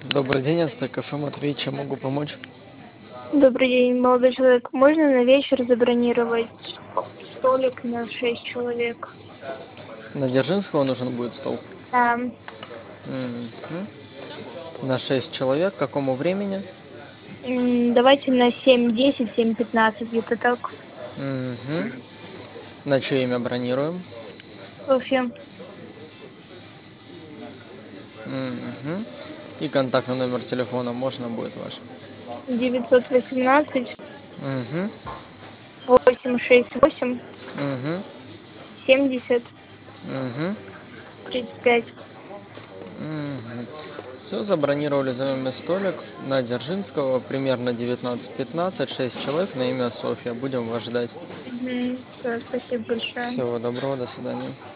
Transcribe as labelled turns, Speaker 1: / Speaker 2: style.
Speaker 1: Добрый день, это кафе Матвей, чем могу помочь?
Speaker 2: Добрый день, молодой человек. Можно на вечер забронировать столик на 6 человек?
Speaker 1: На Дзержинского нужен будет стол?
Speaker 2: Да.
Speaker 1: Мгм. На 6 человек, к какому времени?
Speaker 2: Давайте на 7:10, 7:15, где-то так.
Speaker 1: Мгм. На чье имя бронируем?
Speaker 2: Софья.
Speaker 1: Мгм. И контактный номер телефона можно будет ваш?
Speaker 2: 918
Speaker 1: Мгм.
Speaker 2: 868
Speaker 1: Мгм.
Speaker 2: 70
Speaker 1: Мгм.
Speaker 2: 35.
Speaker 1: Мгм. Все, забронировали за вами столик на Дзержинского, примерно 19:15, 6 человек на имя Софья. Будем вас ждать.
Speaker 2: Всё, спасибо большое.
Speaker 1: Всего доброго, до свидания.